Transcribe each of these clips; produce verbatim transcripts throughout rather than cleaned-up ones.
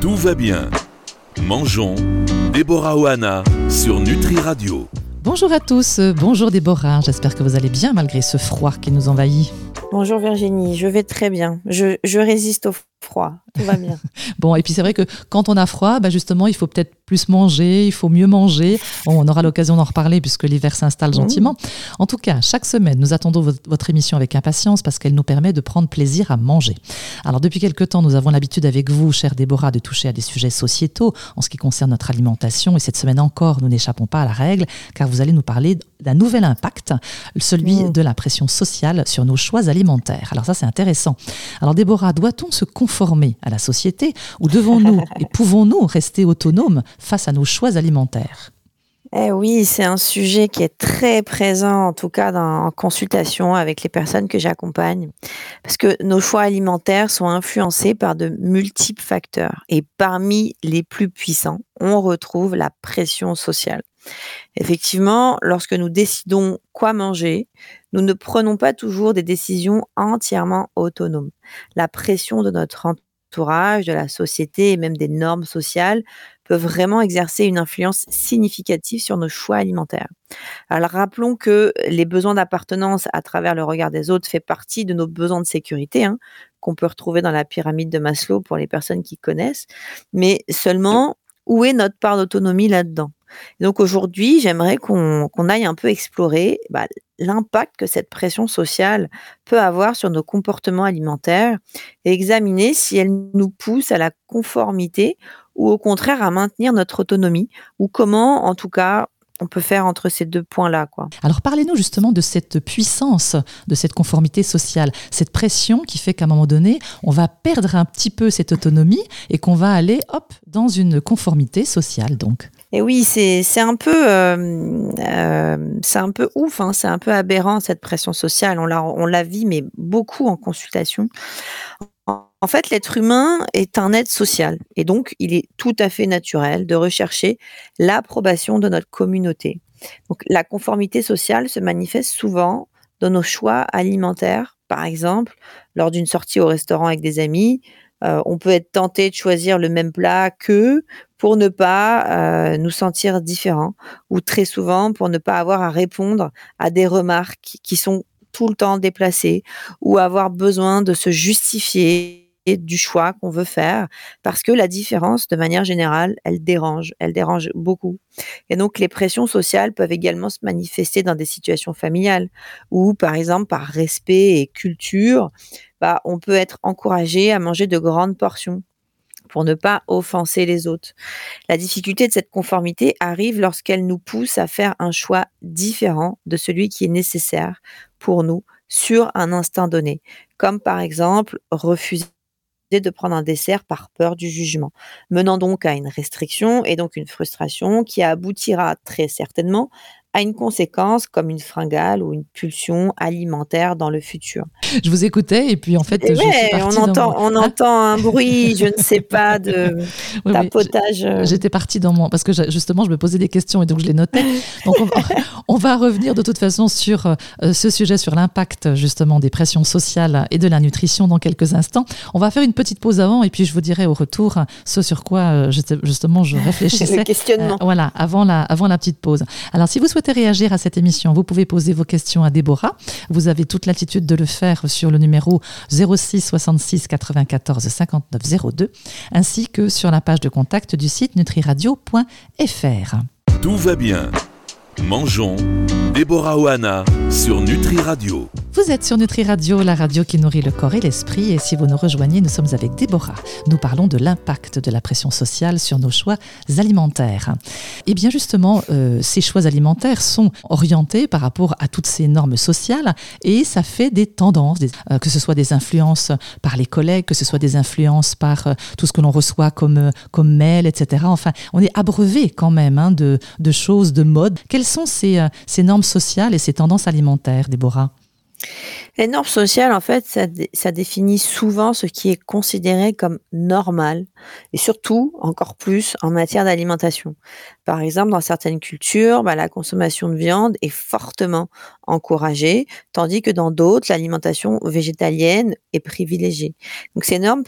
Tout va bien. Mangeons Déborah Ohana sur Nutri Radio. Bonjour à tous, bonjour Déborah, j'espère que vous allez bien malgré ce froid qui nous envahit. Bonjour Virginie, je vais très bien, je, je résiste au froid, tout va bien. Bon, et puis c'est vrai que quand on a froid, bah justement, il faut peut-être plus manger, il faut mieux manger. Bon, on aura l'occasion d'en reparler puisque l'hiver s'installe gentiment. Mmh. En tout cas, chaque semaine, nous attendons votre, votre émission avec impatience parce qu'elle nous permet de prendre plaisir à manger. Alors, depuis quelque temps, nous avons l'habitude avec vous, chère Déborah, de toucher à des sujets sociétaux en ce qui concerne notre alimentation. Et cette semaine encore, nous n'échappons pas à la règle car vous allez nous parler d'un nouvel impact, celui mmh. de la pression sociale sur nos choix alimentaires. Alors ça, c'est intéressant. Alors Déborah, doit-on se conformer à la société ou devons-nous et pouvons-nous rester autonomes face à nos choix alimentaires? Eh oui, c'est un sujet qui est très présent, en tout cas dans, en consultation avec les personnes que j'accompagne, parce que nos choix alimentaires sont influencés par de multiples facteurs. Et parmi les plus puissants, on retrouve la pression sociale. Effectivement, lorsque nous décidons quoi manger, nous ne prenons pas toujours des décisions entièrement autonomes. La pression de notre entourage, de la société et même des normes sociales peuvent vraiment exercer une influence significative sur nos choix alimentaires. Alors rappelons que les besoins d'appartenance à travers le regard des autres fait partie de nos besoins de sécurité, hein, qu'on peut retrouver dans la pyramide de Maslow pour les personnes qui connaissent, mais seulement où est notre part d'autonomie là-dedans? Et donc aujourd'hui, j'aimerais qu'on, qu'on aille un peu explorer bah, l'impact que cette pression sociale peut avoir sur nos comportements alimentaires et examiner si elle nous pousse à la conformité ou au contraire à maintenir notre autonomie ou comment, en tout cas, on peut faire entre ces deux points-là, quoi. Alors parlez-nous justement de cette puissance, de cette conformité sociale, cette pression qui fait qu'à un moment donné, on va perdre un petit peu cette autonomie et qu'on va aller, hop, dans une conformité sociale, donc. Et oui, c'est, c'est un peu, euh, euh, c'est un peu ouf, hein, c'est un peu aberrant cette pression sociale. On la, on la vit, mais beaucoup en consultation. En fait, l'être humain est un être social et donc il est tout à fait naturel de rechercher l'approbation de notre communauté. Donc, la conformité sociale se manifeste souvent dans nos choix alimentaires. Par exemple, lors d'une sortie au restaurant avec des amis, euh, on peut être tenté de choisir le même plat qu'eux pour ne pas euh, nous sentir différents ou très souvent pour ne pas avoir à répondre à des remarques qui sont tout le temps déplacées ou avoir besoin de se justifier du choix qu'on veut faire, parce que la différence, de manière générale, elle dérange, elle dérange beaucoup. Et donc, les pressions sociales peuvent également se manifester dans des situations familiales, où, par exemple, par respect et culture, bah, on peut être encouragé à manger de grandes portions pour ne pas offenser les autres. La difficulté de cette conformité arrive lorsqu'elle nous pousse à faire un choix différent de celui qui est nécessaire pour nous sur un instant donné, comme par exemple refuser de prendre un dessert par peur du jugement, menant donc à une restriction et donc une frustration qui aboutira très certainement à une conséquence comme une fringale ou une pulsion alimentaire dans le futur. Je vous écoutais et puis en fait, et je ouais, suis partie on entend, dans mon... on entend un bruit, je ne sais pas, de oui, tapotage. Oui, j'étais partie dans mon... Parce que justement, je me posais des questions et donc je les notais. Donc on va, on va revenir de toute façon sur euh, ce sujet, sur l'impact justement des pressions sociales et de la nutrition dans quelques instants. On va faire une petite pause avant et puis je vous dirai au retour ce sur quoi euh, justement je réfléchissais. Le questionnement. Euh, voilà, avant la, avant la petite pause. Alors si vous souhaitez réagir à cette émission, vous pouvez poser vos questions à Déborah. Vous avez toute l'attitude de le faire sur le numéro zéro six soixante-six quatre-vingt-quatorze cinquante-neuf zéro deux ainsi que sur la page de contact du site nutriradio point f r. Tout va bien. Mangeons Déborah Ohana sur Nutri Radio. Vous êtes sur Nutri Radio, la radio qui nourrit le corps et l'esprit. Et si vous nous rejoignez, nous sommes avec Déborah. Nous parlons de l'impact de la pression sociale sur nos choix alimentaires. Et bien justement, euh, ces choix alimentaires sont orientés par rapport à toutes ces normes sociales et ça fait des tendances, des, euh, que ce soit des influences par les collègues, que ce soit des influences par euh, tout ce que l'on reçoit comme, euh, comme mail, et cetera. Enfin, on est abreuvé quand même hein, de, de choses, de modes. Quelles sont ces, euh, ces normes sociales et ces tendances alimentaires, Déborah ? Les normes sociales, en fait, ça, dé- ça définit souvent ce qui est considéré comme normal, et surtout, encore plus, en matière d'alimentation. Par exemple, dans certaines cultures, bah, la consommation de viande est fortement encouragée, tandis que dans d'autres, l'alimentation végétalienne est privilégiée. Donc, ces normes peuvent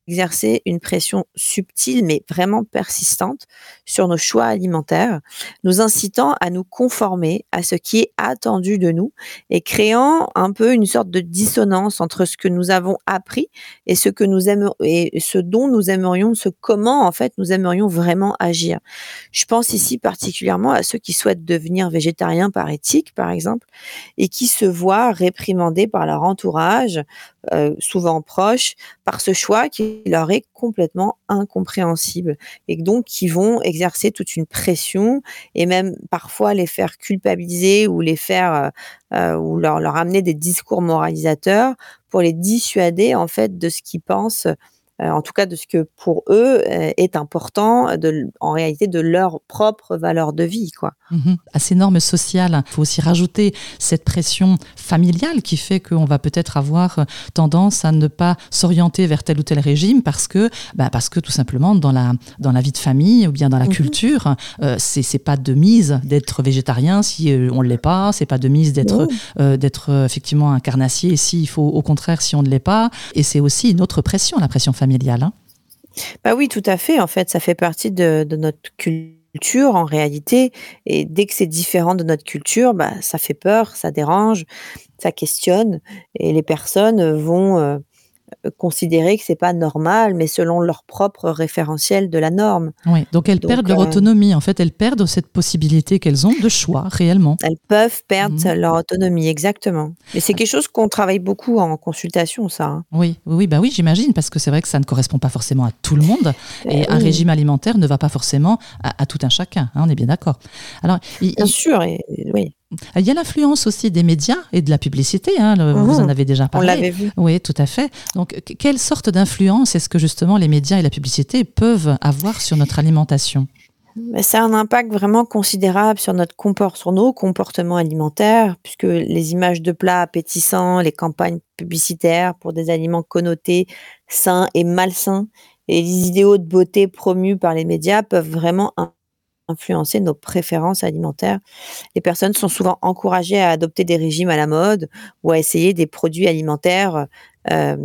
exercer une pression subtile mais vraiment persistante sur nos choix alimentaires, nous incitant à nous conformer à ce qui est attendu de nous et créant un peu une sorte de dissonance entre ce que nous avons appris et ce que nous aimerions et ce dont nous aimerions, ce comment en fait nous aimerions vraiment agir. Je pense ici particulièrement à ceux qui souhaitent devenir végétariens par éthique, par exemple, et qui se voient réprimandés par leur entourage, euh, souvent proche, par ce choix qui leur est complètement incompréhensible et donc qui vont exercer toute une pression et même parfois les faire culpabiliser ou les faire euh, euh, ou leur, leur amener des discours moralisateurs pour les dissuader en fait de ce qu'ils pensent, euh, en tout cas de ce que pour eux euh, est important, de, en réalité de leur propre valeur de vie, quoi. Mmh. À ces normes sociales, il faut aussi rajouter cette pression familiale qui fait qu'on va peut-être avoir tendance à ne pas s'orienter vers tel ou tel régime parce que, bah parce que tout simplement dans la, dans la vie de famille ou bien dans la mmh. culture, euh, c'est, c'est pas de mise d'être végétarien si euh, on ne l'est pas, c'est pas de mise d'être, mmh. euh, d'être euh, effectivement un carnassier si il faut au contraire si on ne l'est pas. Et c'est aussi une autre pression, la pression familiale. Hein. Bah oui, tout à fait. En fait, ça fait partie de, de notre culture. culture en réalité, et dès que c'est différent de notre culture, bah, ça fait peur, ça dérange, ça questionne, et les personnes vont euh, considérer que c'est pas normal, mais selon leur propre référentiel de la norme. Oui, donc elles donc, perdent leur euh, autonomie, en fait, elles perdent cette possibilité qu'elles ont de choix, réellement. Elles peuvent perdre mmh. leur autonomie, exactement. Et c'est quelque chose qu'on travaille beaucoup en consultation, ça. Hein. Oui, oui, bah oui, j'imagine, parce que c'est vrai que ça ne correspond pas forcément à tout le monde, et euh, un oui. régime alimentaire ne va pas forcément à, à tout un chacun, hein, on est bien d'accord. Alors, bien il, sûr, et, oui. Il y a l'influence aussi des médias et de la publicité, hein, le, mmh. vous en avez déjà parlé. On l'avait vu. Oui, tout à fait. Donc, quelle sorte d'influence est-ce que justement les médias et la publicité peuvent avoir sur notre alimentation ? C'est un impact vraiment considérable sur, notre comport- sur nos comportements alimentaires, puisque les images de plats appétissants, les campagnes publicitaires pour des aliments connotés sains et malsains, et les idéaux de beauté promus par les médias peuvent vraiment influencer nos préférences alimentaires. Les personnes sont souvent encouragées à adopter des régimes à la mode ou à essayer des produits alimentaires euh,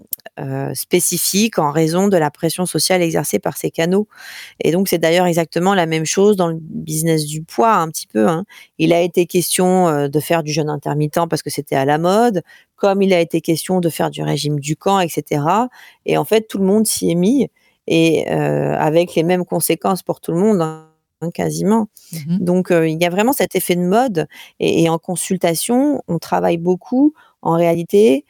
euh, spécifiques en raison de la pression sociale exercée par ces canaux. Et donc, c'est d'ailleurs exactement la même chose dans le business du poids, un petit peu. Hein. Il a été question euh, de faire du jeûne intermittent parce que c'était à la mode, comme il a été question de faire du régime du camp, et cetera. Et en fait, tout le monde s'y est mis, et euh, avec les mêmes conséquences pour tout le monde, hein. Quasiment. Mmh. Donc, euh, il y a vraiment cet effet de mode. Et, et en consultation, on travaille beaucoup, en réalité,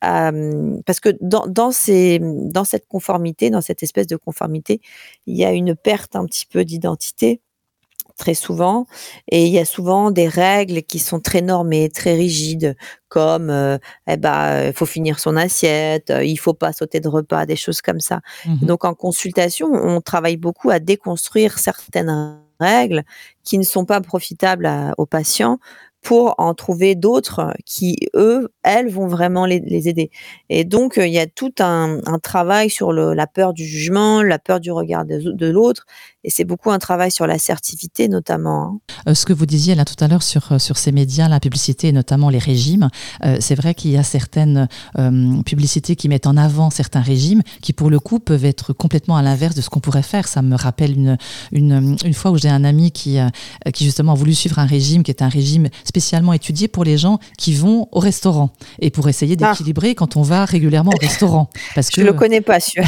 euh, parce que dans, dans, ces, dans cette conformité, dans cette espèce de conformité, il y a une perte un petit peu d'identité, très souvent. Et il y a souvent des règles qui sont très normées, très rigides, comme euh, eh ben, il faut finir son assiette, euh, il faut pas sauter de repas, des choses comme ça. Mmh. Donc en consultation, on travaille beaucoup à déconstruire certaines règles qui ne sont pas profitables à, aux patients pour en trouver d'autres qui, eux, elles, vont vraiment les, les aider. Et donc, il y a tout un, un travail sur le, la peur du jugement, la peur du regard de, de l'autre, et c'est beaucoup un travail sur l'assertivité, notamment. Hein. Euh, ce que vous disiez là tout à l'heure sur, sur ces médias, la publicité, et notamment les régimes, euh, c'est vrai qu'il y a certaines euh, publicités qui mettent en avant certains régimes qui, pour le coup, peuvent être complètement à l'inverse de ce qu'on pourrait faire. Ça me rappelle une, une, une fois où j'ai un ami qui, euh, qui, justement, a voulu suivre un régime qui est un régime spécialement étudié pour les gens qui vont au restaurant et pour essayer d'équilibrer ah. quand on va régulièrement au restaurant. Parce que... Je ne le connais pas, celui-là.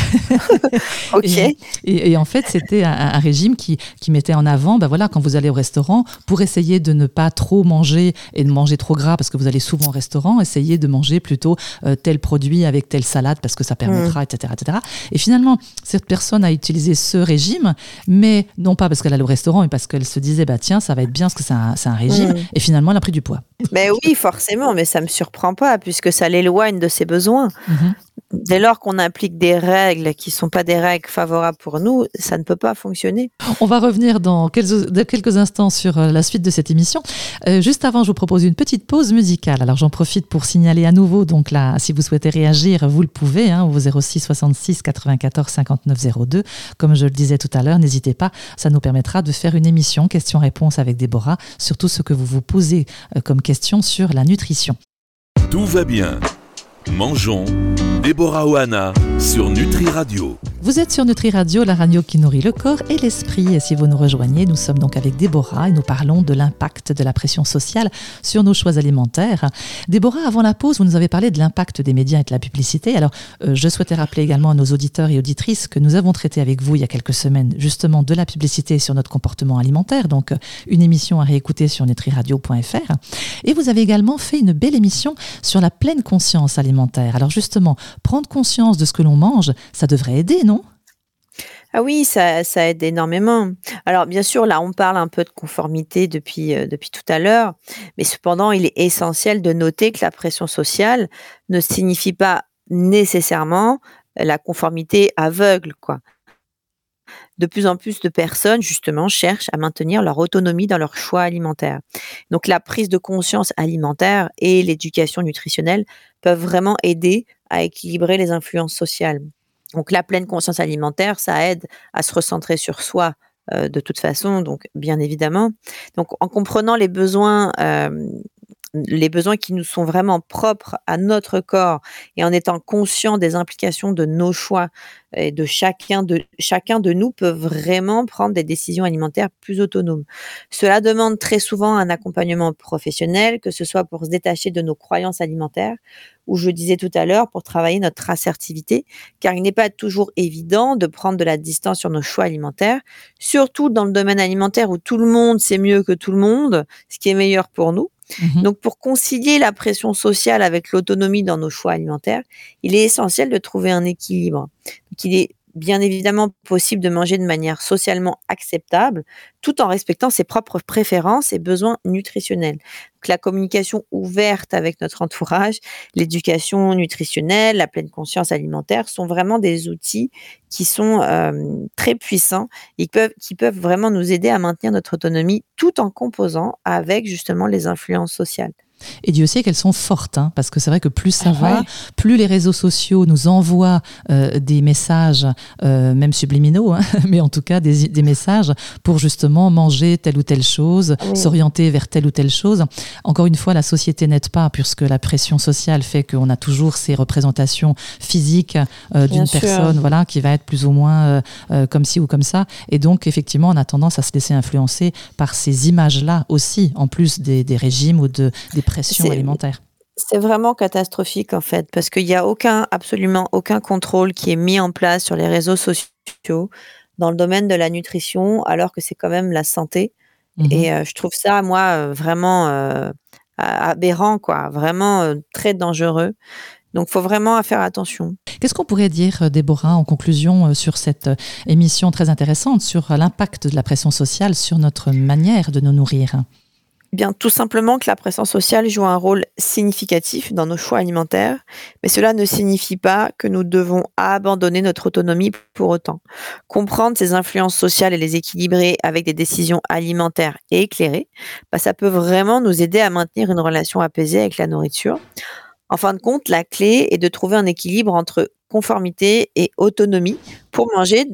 Ok. Et, et, et en fait, c'était un, un régime qui, qui mettait en avant, ben voilà, quand vous allez au restaurant, pour essayer de ne pas trop manger et de manger trop gras, parce que vous allez souvent au restaurant, essayez de manger plutôt euh, tel produit avec telle salade, parce que ça permettra, mmh. et cetera, et cetera. Et finalement, cette personne a utilisé ce régime, mais non pas parce qu'elle allait au restaurant, mais parce qu'elle se disait, bah, tiens, ça va être bien, parce que c'est un, c'est un régime. Mmh. Et finalement, elle a pris du poids. Ben oui, forcément, mais ça ne me surprend pas, puisque ça l'éloigne de ses besoins. Mmh. Dès lors qu'on applique des règles qui ne sont pas des règles favorables pour nous, ça ne peut pas fonctionner. On va revenir dans quelques, dans quelques instants sur la suite de cette émission. Euh, juste avant, je vous propose une petite pause musicale. Alors, j'en profite pour signaler à nouveau, donc là, si vous souhaitez réagir, vous le pouvez, hein, au zéro six soixante-six quatre-vingt-quatorze cinquante-neuf zéro deux. Comme je le disais tout à l'heure, n'hésitez pas, ça nous permettra de faire une émission questions-réponses avec Déborah, sur tout ce que vous vous posez comme question sur la nutrition. Tout va bien. Mangeons, Déborah Oana sur Nutri Radio. Vous êtes sur Nutri Radio, la radio qui nourrit le corps et l'esprit. Et si vous nous rejoignez, nous sommes donc avec Déborah et nous parlons de l'impact de la pression sociale sur nos choix alimentaires. Déborah, avant la pause, vous nous avez parlé de l'impact des médias et de la publicité. Alors, euh, je souhaitais rappeler également à nos auditeurs et auditrices que nous avons traité avec vous il y a quelques semaines justement de la publicité sur notre comportement alimentaire. Donc, une émission à réécouter sur nutri radio point f r. Et vous avez également fait une belle émission sur la pleine conscience alimentaire. Alors justement, prendre conscience de ce que l'on mange, ça devrait aider, non ? Ah oui, ça, ça aide énormément. Alors bien sûr, là, on parle un peu de conformité depuis, euh, depuis tout à l'heure, mais cependant, il est essentiel de noter que la pression sociale ne signifie pas nécessairement la conformité aveugle, quoi. De plus en plus de personnes, justement, cherchent à maintenir leur autonomie dans leur choix alimentaire. Donc, la prise de conscience alimentaire et l'éducation nutritionnelle peuvent vraiment aider à équilibrer les influences sociales. Donc, la pleine conscience alimentaire, ça aide à se recentrer sur soi euh, de toute façon, donc bien évidemment. Donc, en comprenant les besoins, euh, les besoins qui nous sont vraiment propres à notre corps et en étant conscient des implications de nos choix et de chacun de, chacun de nous peut vraiment prendre des décisions alimentaires plus autonomes. Cela demande très souvent un accompagnement professionnel, que ce soit pour se détacher de nos croyances alimentaires ou, je disais tout à l'heure, pour travailler notre assertivité, car il n'est pas toujours évident de prendre de la distance sur nos choix alimentaires, surtout dans le domaine alimentaire où tout le monde sait mieux que tout le monde ce qui est meilleur pour nous. Mmh. Donc, pour concilier la pression sociale avec l'autonomie dans nos choix alimentaires, il est essentiel de trouver un équilibre. Donc, il est bien évidemment possible de manger de manière socialement acceptable, tout en respectant ses propres préférences et besoins nutritionnels. Donc, la communication ouverte avec notre entourage, l'éducation nutritionnelle, la pleine conscience alimentaire sont vraiment des outils qui sont euh, très puissants et qui peuvent, qui peuvent vraiment nous aider à maintenir notre autonomie tout en composant avec justement les influences sociales. Et Dieu sait qu'elles sont fortes, hein, parce que c'est vrai que plus ça Ah ouais. va, plus les réseaux sociaux nous envoient euh, des messages, euh, même subliminaux, hein, mais en tout cas des, des messages pour justement manger telle ou telle chose, oui. s'orienter vers telle ou telle chose. Encore une fois, la société n'aide pas, puisque la pression sociale fait qu'on a toujours ces représentations physiques euh, d'une Bien personne, sûr. voilà, qui va être plus ou moins euh, euh, comme ci ou comme ça. Et donc, effectivement, on a tendance à se laisser influencer par ces images-là aussi, en plus des, des régimes ou de, des pression c'est, alimentaire. C'est vraiment catastrophique en fait, parce qu'il n'y a aucun, absolument aucun contrôle qui est mis en place sur les réseaux sociaux dans le domaine de la nutrition, alors que c'est quand même la santé. Mmh. Et euh, je trouve ça, moi, vraiment euh, aberrant, quoi, vraiment euh, très dangereux. Donc, il faut vraiment faire attention. Qu'est-ce qu'on pourrait dire, Déborah, en conclusion, sur cette émission très intéressante, sur l'impact de la pression sociale sur notre manière de nous nourrir ? Bien, tout simplement que la pression sociale joue un rôle significatif dans nos choix alimentaires, mais cela ne signifie pas que nous devons abandonner notre autonomie pour autant. Comprendre ces influences sociales et les équilibrer avec des décisions alimentaires et éclairées, bah, ça peut vraiment nous aider à maintenir une relation apaisée avec la nourriture. En fin de compte, la clé est de trouver un équilibre entre conformité et autonomie pour manger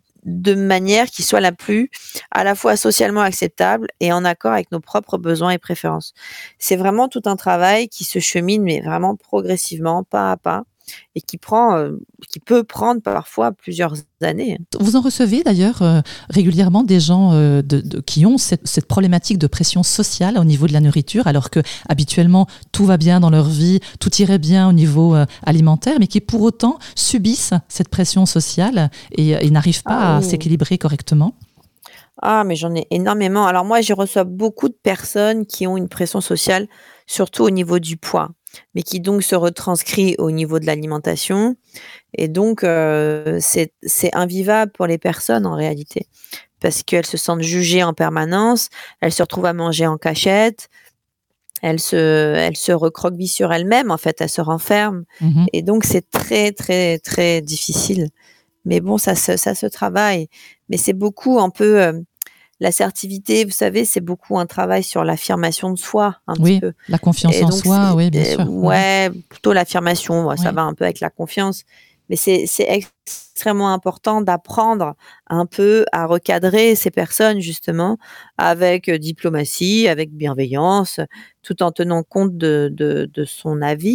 de manière qui soit la plus à la fois socialement acceptable et en accord avec nos propres besoins et préférences. C'est vraiment tout un travail qui se chemine, mais vraiment progressivement, pas à pas, et qui prend, euh, qui peut prendre parfois plusieurs années. Vous en recevez d'ailleurs euh, régulièrement des gens euh, de, de, qui ont cette, cette problématique de pression sociale au niveau de la nourriture, alors que habituellement tout va bien dans leur vie, tout irait bien au niveau euh, alimentaire, mais qui pour autant subissent cette pression sociale et, et n'arrivent pas ah, à oui. s'équilibrer correctement. Ah, mais j'en ai énormément. Alors moi, je reçois beaucoup de personnes qui ont une pression sociale, surtout au niveau du poids, mais qui donc se retranscrit au niveau de l'alimentation. Et donc, euh, c'est, c'est invivable pour les personnes en réalité, parce qu'elles se sentent jugées en permanence, elles se retrouvent à manger en cachette, elles se, elles se recroquevillent sur elles-mêmes, en fait, elles se renferment. Mmh. Et donc, c'est très, très, très difficile. Mais bon, ça se, ça se travaille. Mais c'est beaucoup un peu... Euh, l'assertivité, vous savez, c'est beaucoup un travail sur l'affirmation de soi, un oui, petit peu. La confiance et en donc, soi, oui, bien sûr. Ouais, plutôt l'affirmation, ouais, oui. Ça va un peu avec la confiance. Mais c'est, c'est extrêmement important d'apprendre un peu à recadrer ces personnes, justement, avec diplomatie, avec bienveillance, tout en tenant compte de, de, de son avis,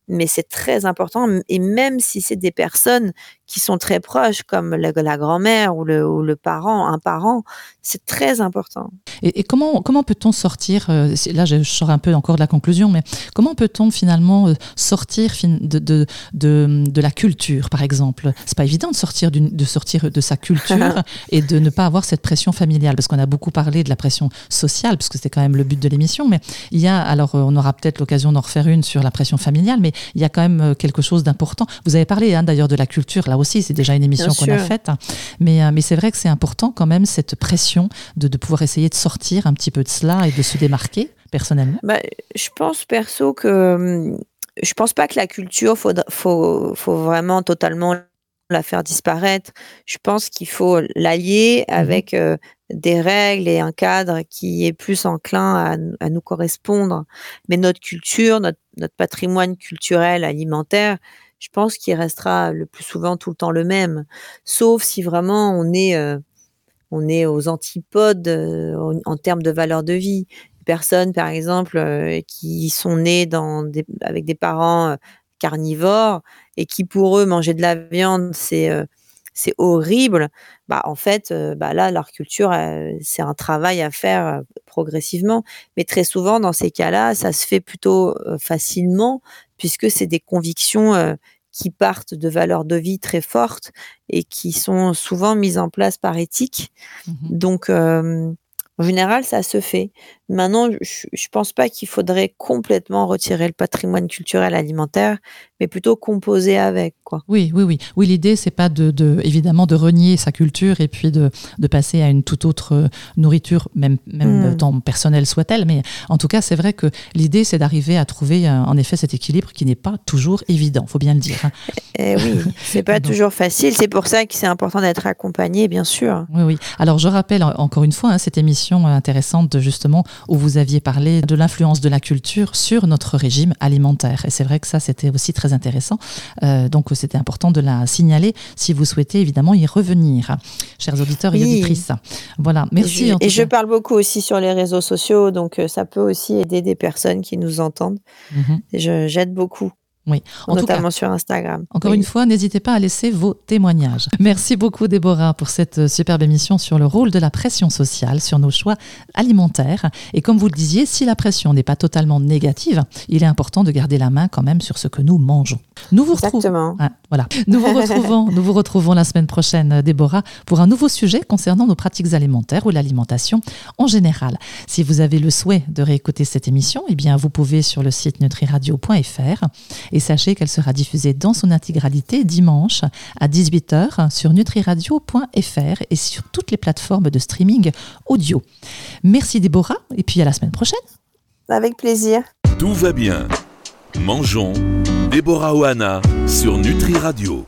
mais c'est très important. Et même si c'est des personnes qui sont très proches, comme la, la grand-mère ou le, ou le parent, un parent, c'est très important. Et, et comment, comment peut-on sortir, euh, là je sors un peu encore de la conclusion, mais comment peut-on finalement euh, sortir de, de, de, de la culture, par exemple? C'est pas évident de sortir, de sortir de sa culture et de ne pas avoir cette pression familiale, parce qu'on a beaucoup parlé de la pression sociale, parce que c'était quand même le but de l'émission, mais il y a, alors on aura peut-être l'occasion d'en refaire une sur la pression familiale, mais il y a quand même quelque chose d'important. Vous avez parlé hein, d'ailleurs de la culture, là aussi, c'est déjà une émission qu'on a faite, mais, mais c'est vrai que c'est important quand même cette pression de, de pouvoir essayer de sortir un petit peu de cela et de se démarquer personnellement. Bah, je pense perso que je pense pas que la culture faut faut faut vraiment totalement la faire disparaître. Je pense qu'il faut l'allier avec mmh. euh, des règles et un cadre qui est plus enclin à, à nous correspondre. Mais notre culture, notre, notre patrimoine culturel alimentaire, je pense qu'il restera le plus souvent tout le temps le même. Sauf si vraiment on est, euh, on est aux antipodes euh, en, en termes de valeur de vie. Personnes, par exemple, euh, qui sont nées dans des, avec des parents euh, carnivores et qui pour eux manger de la viande c'est euh, c'est horrible, bah en fait euh, bah là leur culture euh, c'est un travail à faire euh, progressivement, mais très souvent dans ces cas-là ça se fait plutôt euh, facilement puisque c'est des convictions euh, qui partent de valeurs de vie très fortes et qui sont souvent mises en place par éthique. Mmh. Donc euh, en général, ça se fait. Maintenant, je ne pense pas qu'il faudrait complètement retirer le patrimoine culturel alimentaire, mais plutôt composer avec, quoi. Oui, oui, oui. Oui, l'idée, c'est pas de, de, évidemment, de renier sa culture et puis de, de passer à une toute autre nourriture, même, même mmh. tant personnelle soit-elle. Mais en tout cas, c'est vrai que l'idée, c'est d'arriver à trouver, en effet, cet équilibre qui n'est pas toujours évident, il faut bien le dire. Hein. Eh oui, c'est pas Donc, toujours facile. C'est pour ça que c'est important d'être accompagné, bien sûr. Oui, oui. Alors, je rappelle encore une fois, hein, cette émission intéressante, de, justement, où vous aviez parlé de l'influence de la culture sur notre régime alimentaire. Et c'est vrai que ça, c'était aussi très intéressant. Euh, donc, c'était important de la signaler si vous souhaitez évidemment y revenir. Chers auditeurs oui. et auditrices. Voilà, merci. Et je, en tout et cas. je parle beaucoup aussi sur les réseaux sociaux, donc ça peut aussi aider des personnes qui nous entendent. Mm-hmm. Et je, j'aide beaucoup. Oui, en notamment tout cas, sur Instagram. Encore oui. une fois, n'hésitez pas à laisser vos témoignages. Merci beaucoup Déborah pour cette superbe émission sur le rôle de la pression sociale sur nos choix alimentaires. Et comme vous le disiez, si la pression n'est pas totalement négative, il est important de garder la main quand même sur ce que nous mangeons. Nous vous Exactement. retrouvons, ah, voilà. Nous vous retrouvons, nous vous retrouvons la semaine prochaine, Déborah, pour un nouveau sujet concernant nos pratiques alimentaires ou l'alimentation en général. Si vous avez le souhait de réécouter cette émission, eh bien vous pouvez sur le site nutri radio point f r. Et sachez qu'elle sera diffusée dans son intégralité dimanche à dix-huit heures sur nutri radio point f r et sur toutes les plateformes de streaming audio. Merci Déborah et puis à la semaine prochaine. Avec plaisir. Tout va bien. Mangeons Déborah Ohana sur Nutri Radio.